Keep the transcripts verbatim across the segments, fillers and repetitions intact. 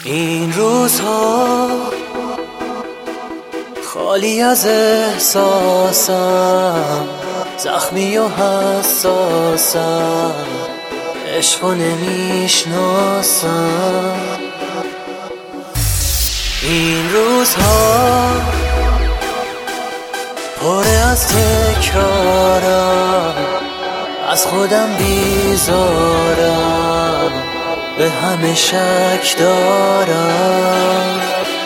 این روزها خالی از احساسم، زخمی و حساسم، عشقو نمیشناسم. این روزها پر از تکرارم، از خودم بیزارم، به همه شک دارم.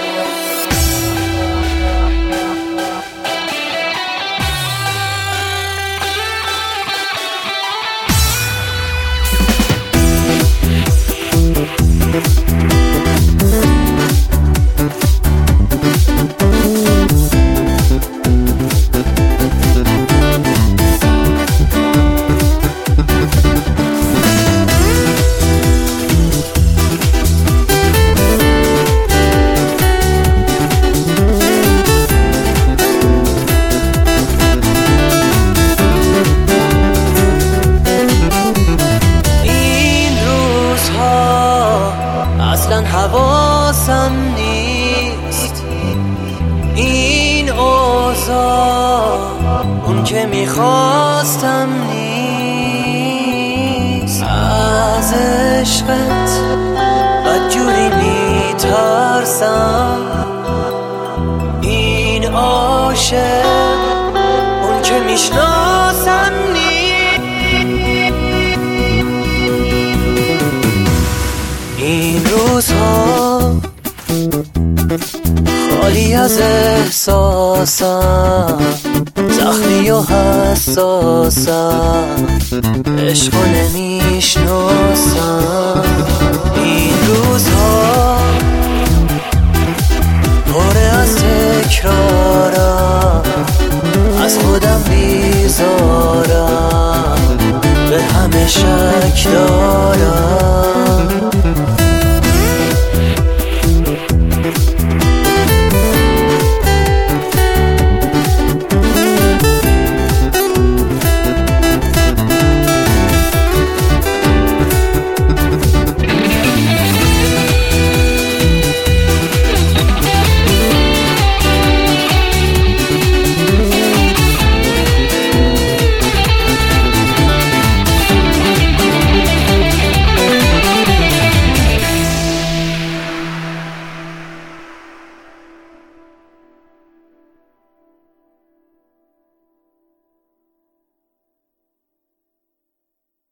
حواسم نیست این اوضاع، اون که میخواستم نیست. از عشقت بدجوری میترسم، این عاشق اون که میشناسم نیست. این روزها خالی از احساسم، زخمی و حساسم، عشقو نمیشناسم. این